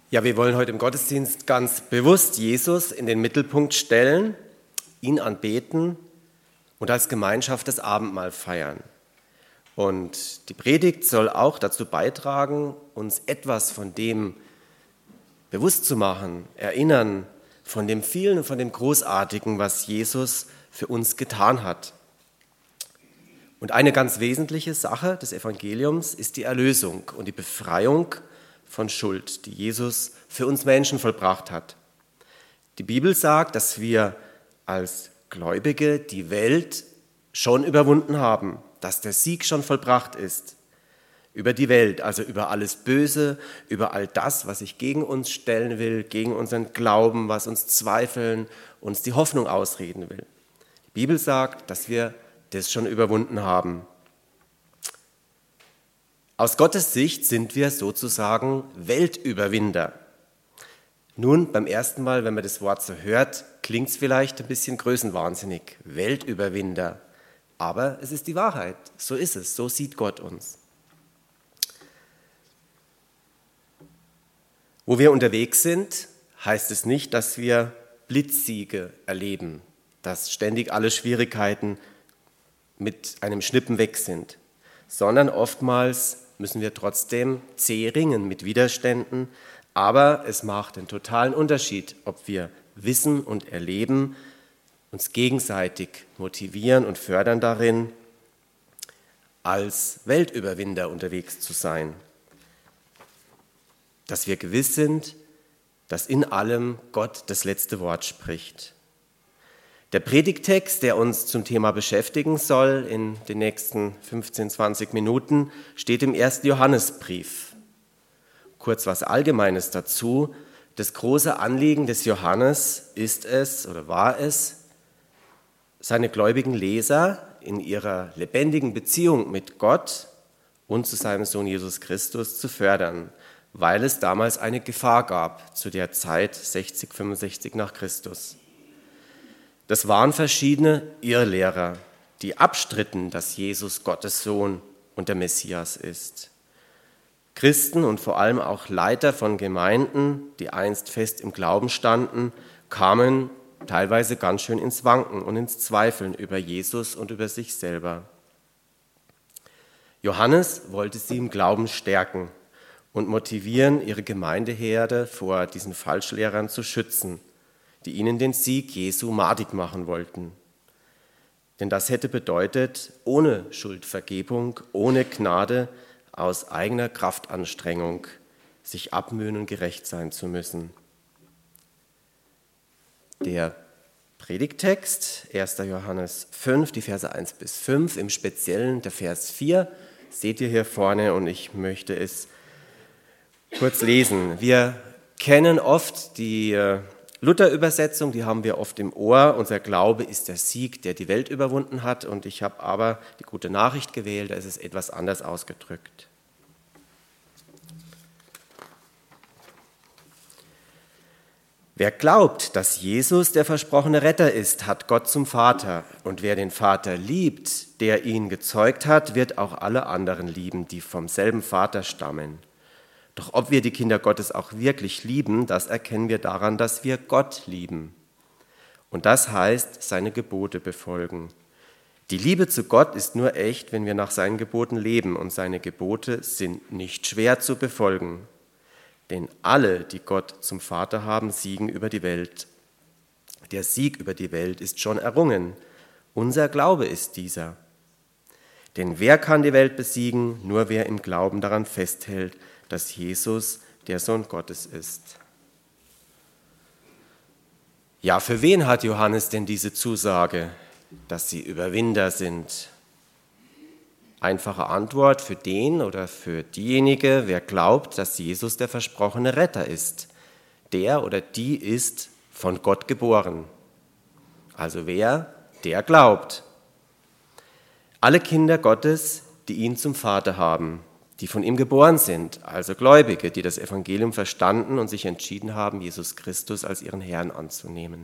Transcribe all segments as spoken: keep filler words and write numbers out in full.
Ja, wir wollen heute im Gottesdienst ganz bewusst Jesus in den Mittelpunkt stellen, ihn anbeten und als Gemeinschaft das Abendmahl feiern. Und die Predigt soll auch dazu beitragen, uns etwas von dem bewusst zu machen, erinnern, von dem vielen und von dem Großartigen, was Jesus für uns getan hat. Und eine ganz wesentliche Sache des Evangeliums ist die Erlösung und die Befreiung von Schuld, die Jesus für uns Menschen vollbracht hat. Die Bibel sagt, dass wir als Gläubige die Welt schon überwunden haben, dass der Sieg schon vollbracht ist über die Welt, also über alles Böse, über all das, was sich gegen uns stellen will, gegen unseren Glauben, was uns zweifeln, uns die Hoffnung ausreden will. Die Bibel sagt, dass wir das schon überwunden haben. Aus Gottes Sicht sind wir sozusagen Weltüberwinder. Nun, beim ersten Mal, wenn man das Wort so hört, klingt es vielleicht ein bisschen größenwahnsinnig. Weltüberwinder. Aber es ist die Wahrheit. So ist es. So sieht Gott uns. Wo wir unterwegs sind, heißt es nicht, dass wir Blitzsiege erleben, dass ständig alle Schwierigkeiten mit einem Schnippen weg sind, sondern oftmals müssen wir trotzdem zäh ringen mit Widerständen, aber es macht einen totalen Unterschied, ob wir wissen und erleben, uns gegenseitig motivieren und fördern darin, als Weltüberwinder unterwegs zu sein. Dass wir gewiss sind, dass in allem Gott das letzte Wort spricht. Der Predigttext, der uns zum Thema beschäftigen soll in den nächsten fünfzehn, zwanzig Minuten, steht im ersten Johannesbrief. Kurz was Allgemeines dazu. Das große Anliegen des Johannes ist es oder war es, seine gläubigen Leser in ihrer lebendigen Beziehung mit Gott und zu seinem Sohn Jesus Christus zu fördern, weil es damals eine Gefahr gab zu der Zeit sechzig, fünfundsechzig nach Christus. Das waren verschiedene Irrlehrer, die abstritten, dass Jesus Gottes Sohn und der Messias ist. Christen und vor allem auch Leiter von Gemeinden, die einst fest im Glauben standen, kamen teilweise ganz schön ins Wanken und ins Zweifeln über Jesus und über sich selber. Johannes wollte sie im Glauben stärken und motivieren, ihre Gemeindeherde vor diesen Falschlehrern zu schützen, die ihnen den Sieg Jesu madig machen wollten. Denn das hätte bedeutet, ohne Schuldvergebung, ohne Gnade, aus eigener Kraftanstrengung sich abmühen und gerecht sein zu müssen. Der Predigttext, erster Johannes fünf, die Verse eins bis fünf, im Speziellen der Vers vier, seht ihr hier vorne und ich möchte es kurz lesen. Wir kennen oft die Luther-Übersetzung, die haben wir oft im Ohr. Unser Glaube ist der Sieg, der die Welt überwunden hat. Und ich habe aber die gute Nachricht gewählt, da ist es etwas anders ausgedrückt. Wer glaubt, dass Jesus der versprochene Retter ist, hat Gott zum Vater. Und wer den Vater liebt, der ihn gezeugt hat, wird auch alle anderen lieben, die vom selben Vater stammen. Doch ob wir die Kinder Gottes auch wirklich lieben, das erkennen wir daran, dass wir Gott lieben. Und das heißt, seine Gebote befolgen. Die Liebe zu Gott ist nur echt, wenn wir nach seinen Geboten leben. Und seine Gebote sind nicht schwer zu befolgen. Denn alle, die Gott zum Vater haben, siegen über die Welt. Der Sieg über die Welt ist schon errungen. Unser Glaube ist dieser. Denn wer kann die Welt besiegen? Nur wer im Glauben daran festhält, dass Jesus der Sohn Gottes ist. Ja, für wen hat Johannes denn diese Zusage, dass sie Überwinder sind? Einfache Antwort für den oder für diejenige, wer glaubt, dass Jesus der versprochene Retter ist. Der oder die ist von Gott geboren. Also wer? Der glaubt. Alle Kinder Gottes, die ihn zum Vater haben, die von ihm geboren sind, also Gläubige, die das Evangelium verstanden und sich entschieden haben, Jesus Christus als ihren Herrn anzunehmen.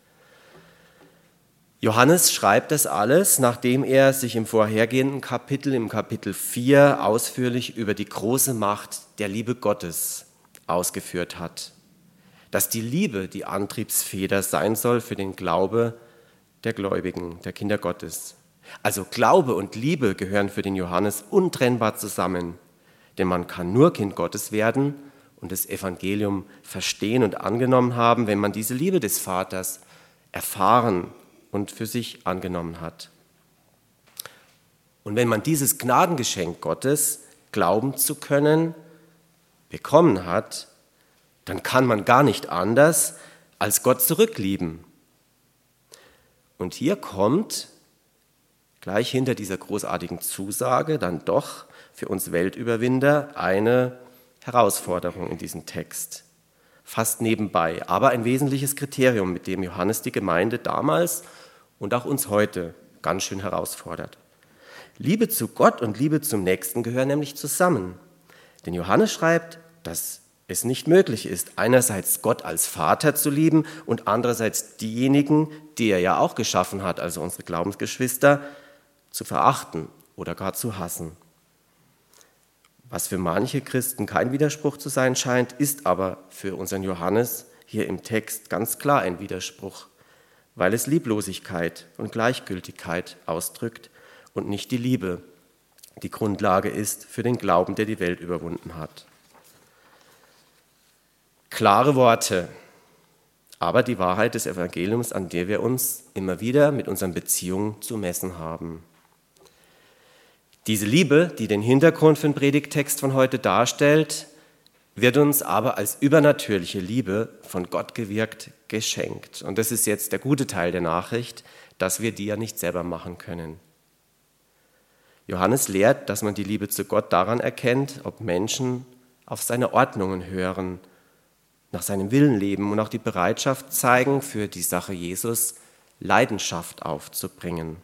Johannes schreibt das alles, nachdem er sich im vorhergehenden Kapitel, im Kapitel vier, ausführlich über die große Macht der Liebe Gottes ausgeführt hat. Dass die Liebe die Antriebsfeder sein soll für den Glaube der Gläubigen, der Kinder Gottes. Also Glaube und Liebe gehören für den Johannes untrennbar zusammen, denn man kann nur Kind Gottes werden und das Evangelium verstehen und angenommen haben, wenn man diese Liebe des Vaters erfahren und für sich angenommen hat. Und wenn man dieses Gnadengeschenk Gottes, glauben zu können, bekommen hat, dann kann man gar nicht anders als Gott zurücklieben. Und hier kommt gleich hinter dieser großartigen Zusage dann doch für uns Weltüberwinder eine Herausforderung in diesem Text. Fast nebenbei, aber ein wesentliches Kriterium, mit dem Johannes die Gemeinde damals und auch uns heute ganz schön herausfordert. Liebe zu Gott und Liebe zum Nächsten gehören nämlich zusammen. Denn Johannes schreibt, dass es nicht möglich ist, einerseits Gott als Vater zu lieben und andererseits diejenigen, die er ja auch geschaffen hat, also unsere Glaubensgeschwister, zu verachten oder gar zu hassen. Was für manche Christen kein Widerspruch zu sein scheint, ist aber für unseren Johannes hier im Text ganz klar ein Widerspruch, weil es Lieblosigkeit und Gleichgültigkeit ausdrückt und nicht die Liebe, die Grundlage ist für den Glauben, der die Welt überwunden hat. Klare Worte, aber die Wahrheit des Evangeliums, an der wir uns immer wieder mit unseren Beziehungen zu messen haben. Diese Liebe, die den Hintergrund für den Predigttext von heute darstellt, wird uns aber als übernatürliche Liebe von Gott gewirkt geschenkt. Und das ist jetzt der gute Teil der Nachricht, dass wir die ja nicht selber machen können. Johannes lehrt, dass man die Liebe zu Gott daran erkennt, ob Menschen auf seine Ordnungen hören, nach seinem Willen leben und auch die Bereitschaft zeigen, für die Sache Jesus Leidenschaft aufzubringen.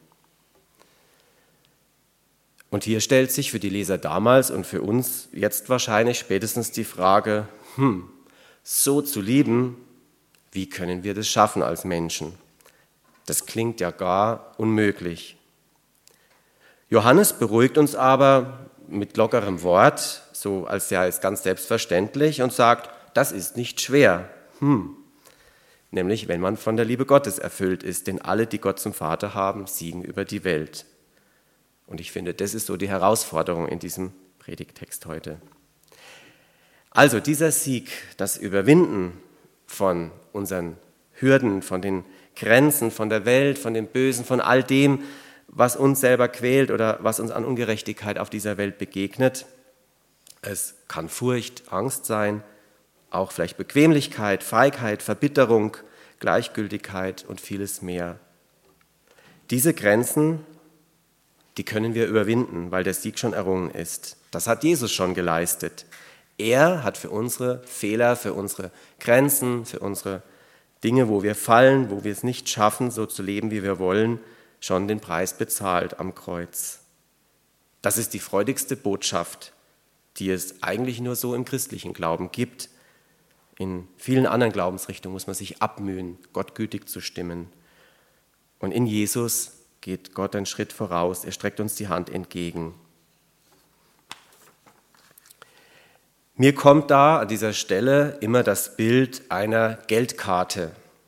Und hier stellt sich für die Leser damals und für uns jetzt wahrscheinlich spätestens die Frage, hm, so zu lieben, wie können wir das schaffen als Menschen? Das klingt ja gar unmöglich. Johannes beruhigt uns aber mit lockerem Wort, so als sei es ganz selbstverständlich, und sagt, das ist nicht schwer. Hm. Nämlich, wenn man von der Liebe Gottes erfüllt ist, denn alle, die Gott zum Vater haben, siegen über die Welt. Und ich finde, das ist so die Herausforderung in diesem Predigttext heute. Also dieser Sieg, das Überwinden von unseren Hürden, von den Grenzen, von der Welt, von dem Bösen, von all dem, was uns selber quält oder was uns an Ungerechtigkeit auf dieser Welt begegnet. Es kann Furcht, Angst sein, auch vielleicht Bequemlichkeit, Feigheit, Verbitterung, Gleichgültigkeit und vieles mehr. Diese Grenzen, die können wir überwinden, weil der Sieg schon errungen ist. Das hat Jesus schon geleistet. Er hat für unsere Fehler, für unsere Grenzen, für unsere Dinge, wo wir fallen, wo wir es nicht schaffen, so zu leben, wie wir wollen, schon den Preis bezahlt am Kreuz. Das ist die freudigste Botschaft, die es eigentlich nur so im christlichen Glauben gibt. In vielen anderen Glaubensrichtungen muss man sich abmühen, Gott gütig zu stimmen. Und in Jesus geht Gott einen Schritt voraus, er streckt uns die Hand entgegen. Mir kommt da an dieser Stelle immer das Bild einer Geldkarte.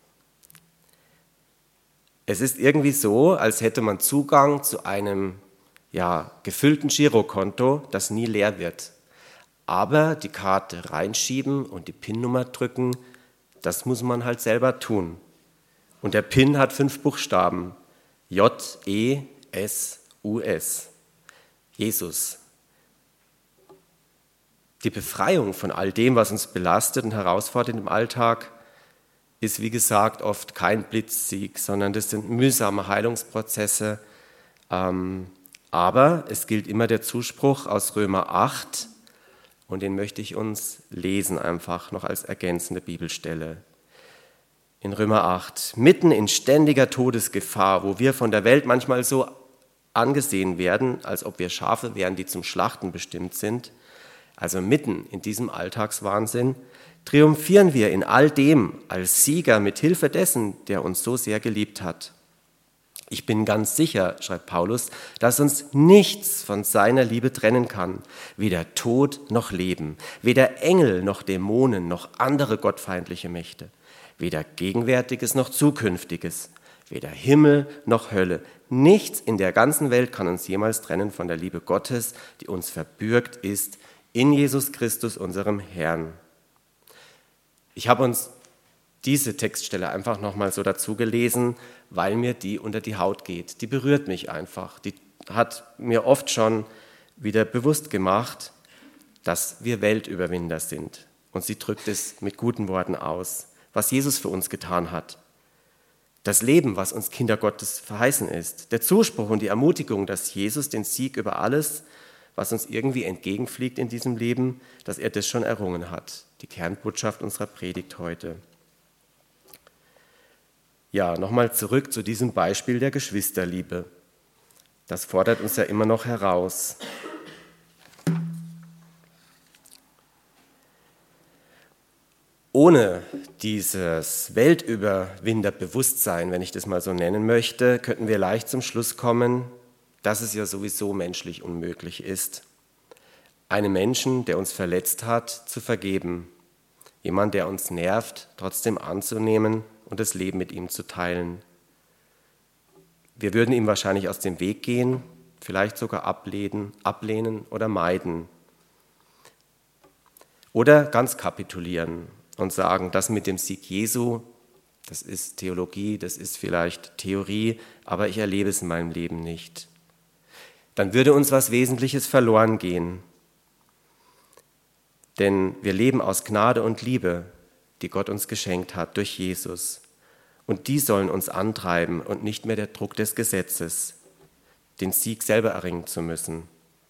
Es ist irgendwie so, als hätte man Zugang zu einem ja, gefüllten Girokonto, das nie leer wird. Aber die Karte reinschieben und die PIN-Nummer drücken, das muss man halt selber tun. Und der PIN hat fünf Buchstaben. J E S U S. Jesus. Die Befreiung von all dem, was uns belastet und herausfordert im Alltag, ist, wie gesagt, oft kein Blitzsieg, sondern das sind mühsame Heilungsprozesse. Aber es gilt immer der Zuspruch aus Römer acht, und den möchte ich uns lesen, einfach noch als ergänzende Bibelstelle. In Römer acht, mitten in ständiger Todesgefahr, wo wir von der Welt manchmal so angesehen werden, als ob wir Schafe wären, die zum Schlachten bestimmt sind, also mitten in diesem Alltagswahnsinn, triumphieren wir in all dem als Sieger mit Hilfe dessen, der uns so sehr geliebt hat. Ich bin ganz sicher, schreibt Paulus, dass uns nichts von seiner Liebe trennen kann. Weder Tod noch Leben, weder Engel noch Dämonen noch andere gottfeindliche Mächte, weder Gegenwärtiges noch Zukünftiges, weder Himmel noch Hölle. Nichts in der ganzen Welt kann uns jemals trennen von der Liebe Gottes, die uns verbürgt ist in Jesus Christus, unserem Herrn. Ich habe uns diese Textstelle einfach nochmal so dazu gelesen, weil mir die unter die Haut geht. Die berührt mich einfach. Die hat mir oft schon wieder bewusst gemacht, dass wir Weltüberwinder sind. Und sie drückt es mit guten Worten aus, was Jesus für uns getan hat. Das Leben, was uns Kinder Gottes verheißen ist. Der Zuspruch und die Ermutigung, dass Jesus den Sieg über alles, was uns irgendwie entgegenfliegt in diesem Leben, dass er das schon errungen hat. Die Kernbotschaft unserer Predigt heute. Ja, nochmal zurück zu diesem Beispiel der Geschwisterliebe. Das fordert uns ja immer noch heraus. Ohne dieses Weltüberwinderbewusstsein, wenn ich das mal so nennen möchte, könnten wir leicht zum Schluss kommen, dass es ja sowieso menschlich unmöglich ist, einem Menschen, der uns verletzt hat, zu vergeben. Jemand, der uns nervt, trotzdem anzunehmen und das Leben mit ihm zu teilen. Wir würden ihm wahrscheinlich aus dem Weg gehen, vielleicht sogar ablehnen, ablehnen oder meiden. Oder ganz kapitulieren und sagen, das mit dem Sieg Jesu, das ist Theologie, das ist vielleicht Theorie, aber ich erlebe es in meinem Leben nicht. Dann würde uns was Wesentliches verloren gehen. Denn wir leben aus Gnade und Liebe, die Gott uns geschenkt hat durch Jesus. Und die sollen uns antreiben und nicht mehr der Druck des Gesetzes, den Sieg selber erringen zu müssen.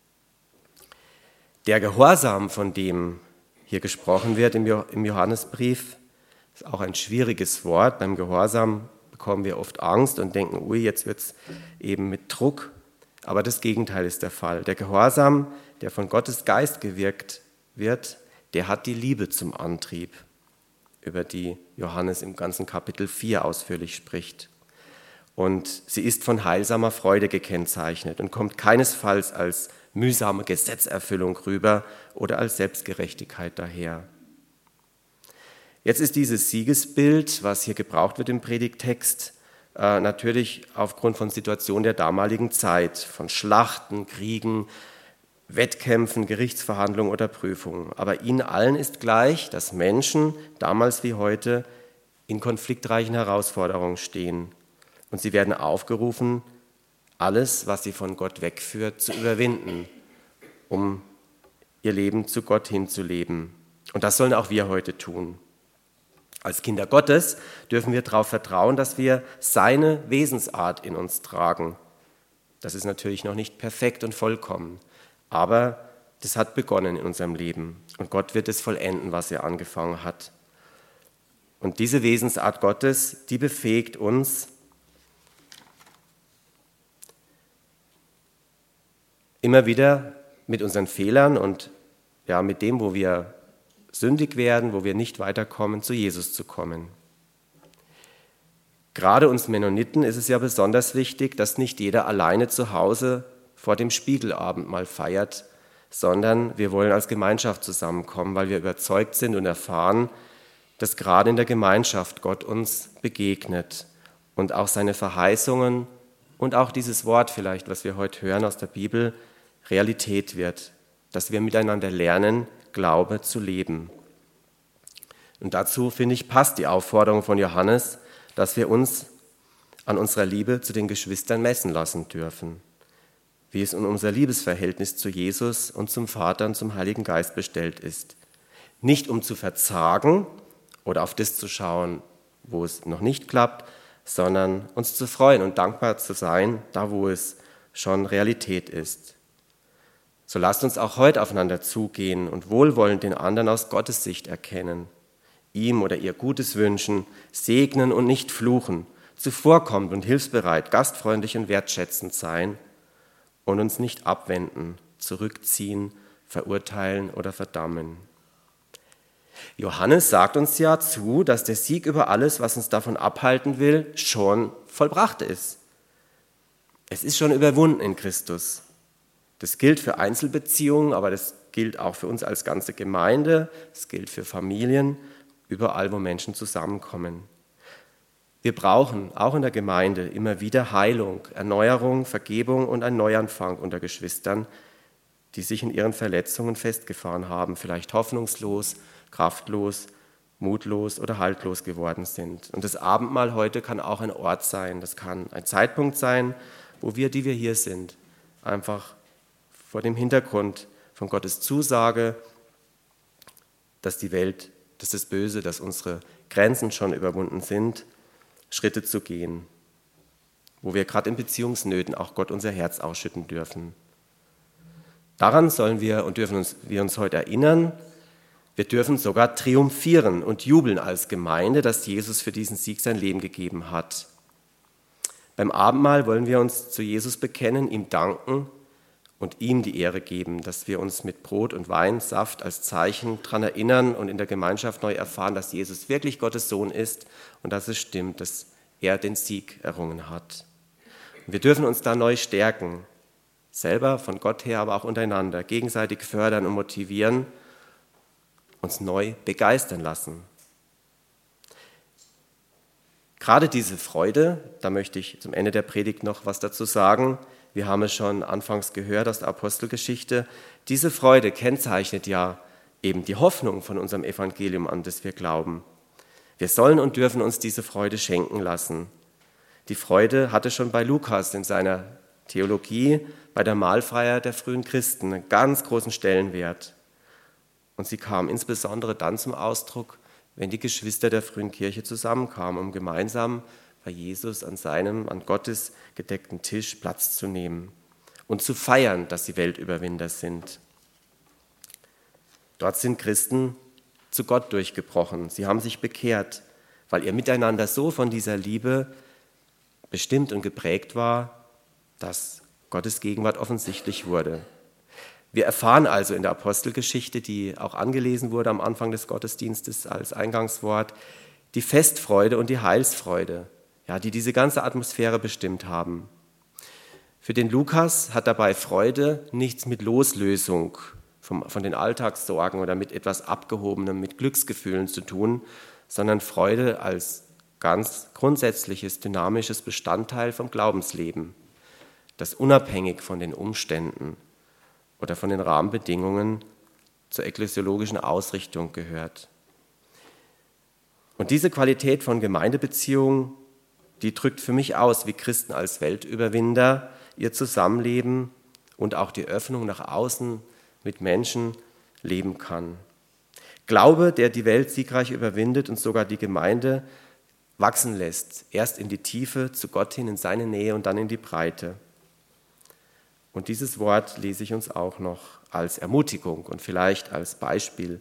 Der Gehorsam, von dem hier gesprochen wird im Johannesbrief, ist auch ein schwieriges Wort. Beim Gehorsam bekommen wir oft Angst und denken, ui, jetzt wird es eben mit Druck. Aber das Gegenteil ist der Fall. Der Gehorsam, der von Gottes Geist gewirkt wird, der hat die Liebe zum Antrieb, über die Johannes im ganzen Kapitel vier ausführlich spricht. Und sie ist von heilsamer Freude gekennzeichnet und kommt keinesfalls als mühsame Gesetzerfüllung rüber oder als Selbstgerechtigkeit daher. Jetzt ist dieses Siegesbild, was hier gebraucht wird im Predigttext, äh, natürlich aufgrund von Situationen der damaligen Zeit, von Schlachten, Kriegen, Wettkämpfen, Gerichtsverhandlungen oder Prüfungen. Aber ihnen allen ist gleich, dass Menschen, damals wie heute, in konfliktreichen Herausforderungen stehen. Und sie werden aufgerufen, alles, was sie von Gott wegführt, zu überwinden, um ihr Leben zu Gott hinzuleben. Und das sollen auch wir heute tun. Als Kinder Gottes dürfen wir darauf vertrauen, dass wir seine Wesensart in uns tragen. Das ist natürlich noch nicht perfekt und vollkommen. Aber das hat begonnen in unserem Leben und Gott wird es vollenden, was er angefangen hat. Und diese Wesensart Gottes, die befähigt uns, immer wieder mit unseren Fehlern und ja, mit dem, wo wir sündig werden, wo wir nicht weiterkommen, zu Jesus zu kommen. Gerade uns Mennoniten ist es ja besonders wichtig, dass nicht jeder alleine zu Hause vor dem Spiegelabendmahl feiert, sondern wir wollen als Gemeinschaft zusammenkommen, weil wir überzeugt sind und erfahren, dass gerade in der Gemeinschaft Gott uns begegnet und auch seine Verheißungen und auch dieses Wort vielleicht, was wir heute hören aus der Bibel, Realität wird, dass wir miteinander lernen, Glaube zu leben. Und dazu, finde ich, passt die Aufforderung von Johannes, dass wir uns an unserer Liebe zu den Geschwistern messen lassen dürfen, wie es um unser Liebesverhältnis zu Jesus und zum Vater und zum Heiligen Geist bestellt ist. Nicht um zu verzagen oder auf das zu schauen, wo es noch nicht klappt, sondern uns zu freuen und dankbar zu sein, da wo es schon Realität ist. So lasst uns auch heute aufeinander zugehen und wohlwollend den anderen aus Gottes Sicht erkennen, ihm oder ihr Gutes wünschen, segnen und nicht fluchen, zuvorkommend und hilfsbereit, gastfreundlich und wertschätzend sein und uns nicht abwenden, zurückziehen, verurteilen oder verdammen. Johannes sagt uns ja zu, dass der Sieg über alles, was uns davon abhalten will, schon vollbracht ist. Es ist schon überwunden in Christus. Das gilt für Einzelbeziehungen, aber das gilt auch für uns als ganze Gemeinde. Das gilt für Familien, überall, wo Menschen zusammenkommen. Wir brauchen auch in der Gemeinde immer wieder Heilung, Erneuerung, Vergebung und einen Neuanfang unter Geschwistern, die sich in ihren Verletzungen festgefahren haben, vielleicht hoffnungslos, kraftlos, mutlos oder haltlos geworden sind. Und das Abendmahl heute kann auch ein Ort sein, das kann ein Zeitpunkt sein, wo wir, die wir hier sind, einfach vor dem Hintergrund von Gottes Zusage, dass die Welt, dass das Böse, dass unsere Grenzen schon überwunden sind, Schritte zu gehen, wo wir gerade in Beziehungsnöten auch Gott unser Herz ausschütten dürfen. Daran sollen wir und dürfen uns, wir uns heute erinnern. Wir dürfen sogar triumphieren und jubeln als Gemeinde, dass Jesus für diesen Sieg sein Leben gegeben hat. Beim Abendmahl wollen wir uns zu Jesus bekennen, ihm danken und ihm die Ehre geben, dass wir uns mit Brot und Wein, Saft als Zeichen daran erinnern und in der Gemeinschaft neu erfahren, dass Jesus wirklich Gottes Sohn ist und dass es stimmt, dass er den Sieg errungen hat. Und wir dürfen uns da neu stärken, selber von Gott her, aber auch untereinander, gegenseitig fördern und motivieren, uns neu begeistern lassen. Gerade diese Freude, da möchte ich zum Ende der Predigt noch was dazu sagen. Wir haben es schon anfangs gehört aus der Apostelgeschichte. Diese Freude kennzeichnet ja eben die Hoffnung von unserem Evangelium, an das wir glauben. Wir sollen und dürfen uns diese Freude schenken lassen. Die Freude hatte schon bei Lukas in seiner Theologie bei der Mahlfeier der frühen Christen einen ganz großen Stellenwert. Und sie kam insbesondere dann zum Ausdruck, wenn die Geschwister der frühen Kirche zusammenkamen, um gemeinsam bei Jesus an seinem, an Gottes gedeckten Tisch Platz zu nehmen und zu feiern, dass sie Weltüberwinder sind. Dort sind Christen zu Gott durchgebrochen. Sie haben sich bekehrt, weil ihr Miteinander so von dieser Liebe bestimmt und geprägt war, dass Gottes Gegenwart offensichtlich wurde. Wir erfahren also in der Apostelgeschichte, die auch angelesen wurde am Anfang des Gottesdienstes als Eingangswort, die Festfreude und die Heilsfreude, ja, die diese ganze Atmosphäre bestimmt haben. Für den Lukas hat dabei Freude nichts mit Loslösung vom, von den Alltagssorgen oder mit etwas Abgehobenem, mit Glücksgefühlen zu tun, sondern Freude als ganz grundsätzliches, dynamisches Bestandteil vom Glaubensleben, das unabhängig von den Umständen oder von den Rahmenbedingungen zur ekklesiologischen Ausrichtung gehört. Und diese Qualität von Gemeindebeziehungen, die drückt für mich aus, wie Christen als Weltüberwinder ihr Zusammenleben und auch die Öffnung nach außen mit Menschen leben kann. Glaube, der die Welt siegreich überwindet und sogar die Gemeinde wachsen lässt, erst in die Tiefe, zu Gott hin, in seine Nähe und dann in die Breite. Und dieses Wort lese ich uns auch noch als Ermutigung und vielleicht als Beispiel.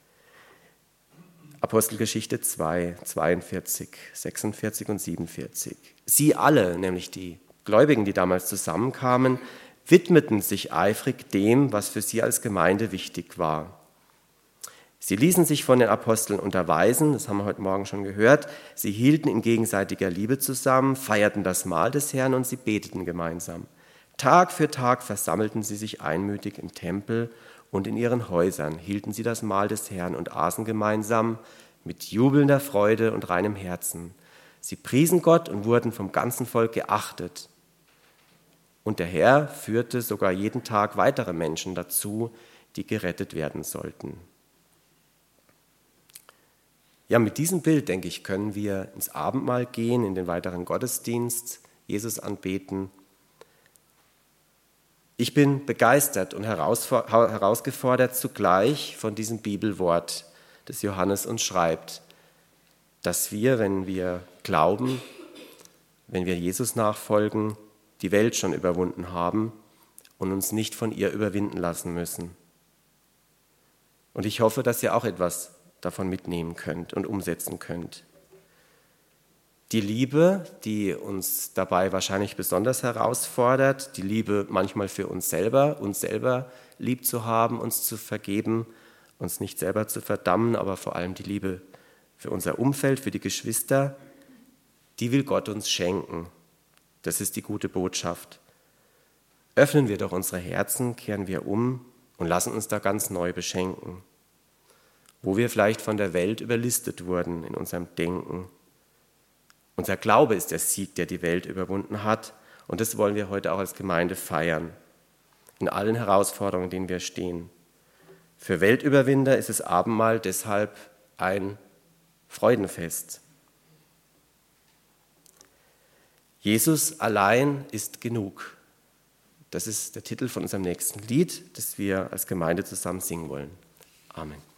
Apostelgeschichte zwei, zweiundvierzig, sechsundvierzig und siebenundvierzig. Sie alle, nämlich die Gläubigen, die damals zusammenkamen, widmeten sich eifrig dem, was für sie als Gemeinde wichtig war. Sie ließen sich von den Aposteln unterweisen, das haben wir heute Morgen schon gehört. Sie hielten in gegenseitiger Liebe zusammen, feierten das Mahl des Herrn und sie beteten gemeinsam. Tag für Tag versammelten sie sich einmütig im Tempel und in ihren Häusern, hielten sie das Mahl des Herrn und aßen gemeinsam mit jubelnder Freude und reinem Herzen. Sie priesen Gott und wurden vom ganzen Volk geachtet. Und der Herr führte sogar jeden Tag weitere Menschen dazu, die gerettet werden sollten. Ja, mit diesem Bild, denke ich, können wir ins Abendmahl gehen, in den weiteren Gottesdienst, Jesus anbeten. Ich bin begeistert und herausgefordert zugleich von diesem Bibelwort, das Johannes uns schreibt, dass wir, wenn wir glauben, wenn wir Jesus nachfolgen, die Welt schon überwunden haben und uns nicht von ihr überwinden lassen müssen. Und ich hoffe, dass ihr auch etwas davon mitnehmen könnt und umsetzen könnt. Die Liebe, die uns dabei wahrscheinlich besonders herausfordert, die Liebe manchmal für uns selber, uns selber lieb zu haben, uns zu vergeben, uns nicht selber zu verdammen, aber vor allem die Liebe für unser Umfeld, für die Geschwister, die will Gott uns schenken. Das ist die gute Botschaft. Öffnen wir doch unsere Herzen, kehren wir um und lassen uns da ganz neu beschenken. Wo wir vielleicht von der Welt überlistet wurden in unserem Denken. Unser Glaube ist der Sieg, der die Welt überwunden hat. Und das wollen wir heute auch als Gemeinde feiern. In allen Herausforderungen, in denen wir stehen. Für Weltüberwinder ist das Abendmahl deshalb ein Freudenfest. Jesus allein ist genug. Das ist der Titel von unserem nächsten Lied, das wir als Gemeinde zusammen singen wollen. Amen.